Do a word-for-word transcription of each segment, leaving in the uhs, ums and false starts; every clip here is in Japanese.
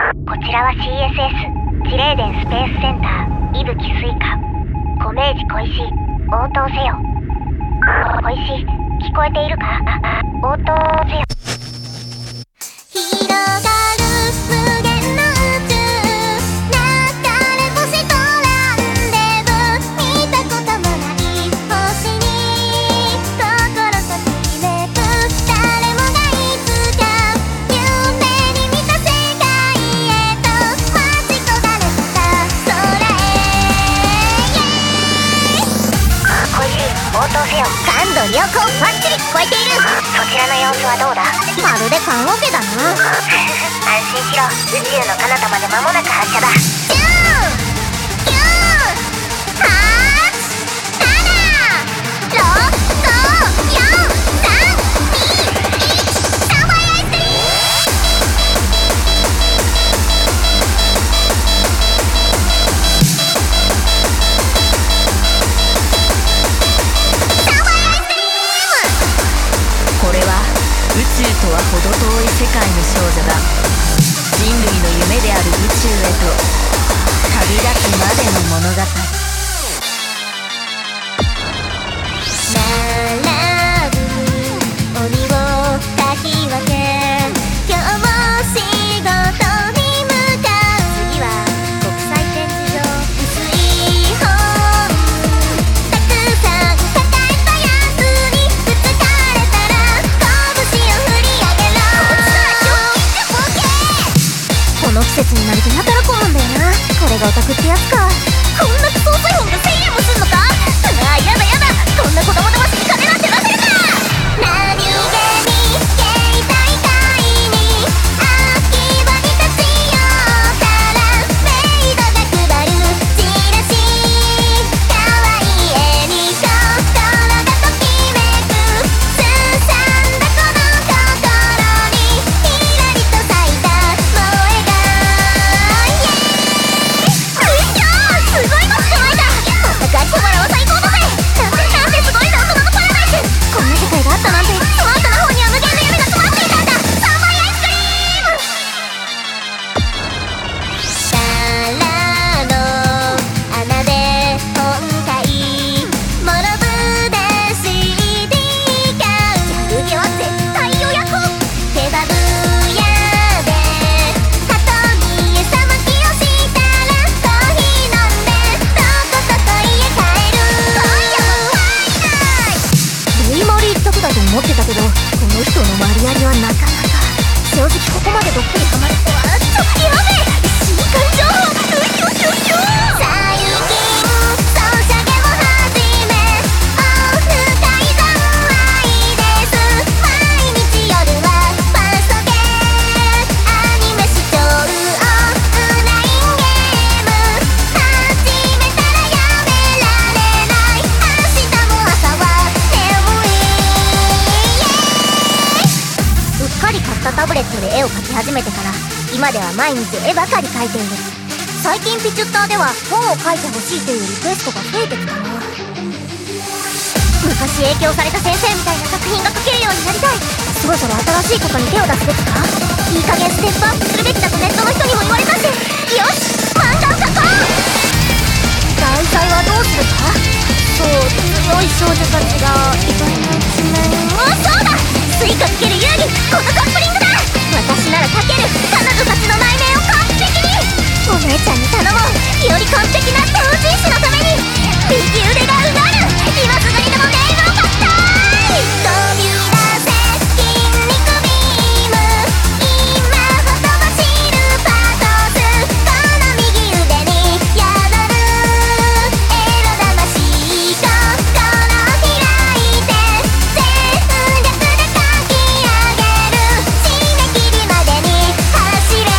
こちらは シーエスエス ジレーデンスペースセンター伊吹スイカご明治小石応答せよ。小石聞こえているか。ああ応答せよ。広がる無限の宇宙流れ星とランデブー見たこともない星に心ときめく誰もがいつか夢に見た世界へと待ち焦がれた空へ。小石応答せよ。感度良好バッチリ聞こえている。そちらの様子はどうだ。まるで棺桶だな。安心しろ、宇宙の彼方まで間もなく発射だ。キューキューはちななろくごよんさんにいちサンファイアイスクリーこれは宇宙とは程遠い世界の少女が人類の夢である宇宙へと旅立つまでの物語。 並ぶ鬼をかき分け今日も仕事に向かう。次は国際展示場。薄い本たくさん抱えたやつにぶつかれたら拳を振り上げろ。この季節になるとやたら混むんだよな。これがオタクってやつか。こんなクソ遅い本がせんえんもすんのか。ああやだやだ、こんな子供騙しに金なんて出せるか。何気に携帯会に空き場に立ち寄ったらメイドが配るチラシ。可愛い絵に心がときめく。すさんだこの心にひらりと咲いた萌えが。すごいの捕まえた。まったくあきこまらは最高だぜ。なんてなんてすごいな大人のパラダイス。こんな世界があったなんて。スマートな方には無限の夢が詰まっていたんだ。サンファイアイスクリーム。からの穴で本体モロブで シーディー 買う。ギャルゲは絶対予約。ケバブ屋でハトに餌まきをしたらコーヒー飲んでとことこ家帰る。今夜もファイナイ。ルイモリ一択だと思ってたけど、この人のマリアリはなかなか。正直ここまでどっぷりハマるとはちょっとやべえ。新刊情報うひょひょひょ。最近ソシャゲを始めオフ会三昧です。毎日夜はファーストゲーアニメ視聴オンラインゲーム。始めたらやめられない。明日も朝は眠い。うっかり買ったタブレットで絵を描き始めてから今では毎日絵ばかり描いている。最近ピチュッターでは本を書いてほしいというリクエストが増えてきたな。昔影響された先生みたいな作品が描けるようになりたい。そろそろ新しいことに手を出すべきか。いい加減ステップアップするべきだとネットの人にも言われたし、よし漫画を描こう。題材はどうするか。そうすごい少女たちが意外な一面。おそうだ、スイカつける遊戯、このカップリングだ。私なら描ける。彼女たちの内面を完璧に。お姉ちゃんに頼もう。より完璧な同人誌のために右腕がうなる。今すぐにでもネイルを描きたい。飛び出せ筋肉ビーム。今ほとばしるパトス。この右腕に宿るエロ魂。心開いて全力で描き上げる。締め切りまでに走れ。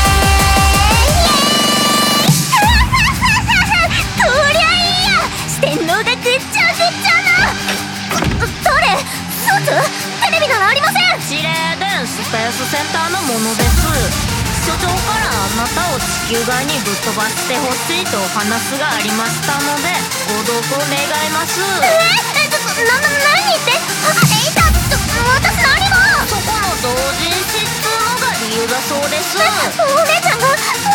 こりゃいいや。四天王がぐっちゃぐっちゃな。誰？スーツ？テレビならありません。 ジレーデンスペースセンターのものです。所長からあなたを地球外にぶっ飛ばしてほしいとお話がありましたのでご同行願います。 ええちょっとな、な、何言って。あえいたちょ私何も。 そこの同人誌っつうのが理由だそうです。 えお姉ちゃんが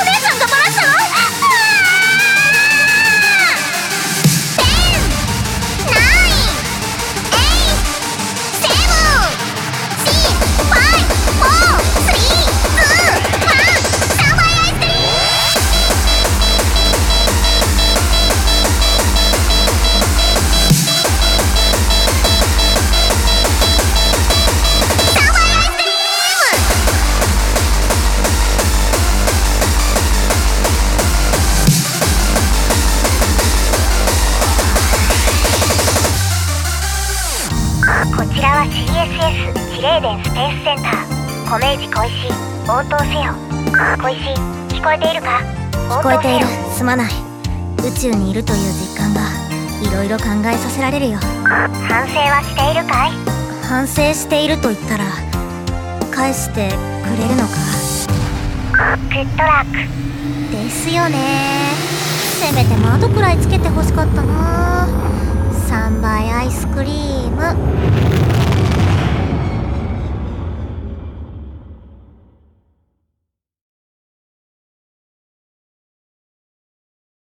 米石小石、応答せよ。小石、聞こえているか？ 聞こえている。すまない。宇宙にいるという実感がいろいろ考えさせられるよ。 反省はしているかい？ 反省していると言ったら返してくれるのか？ グッドラックですよね。せめて窓くらいつけてほしかったな。さんばいアイスクリーム。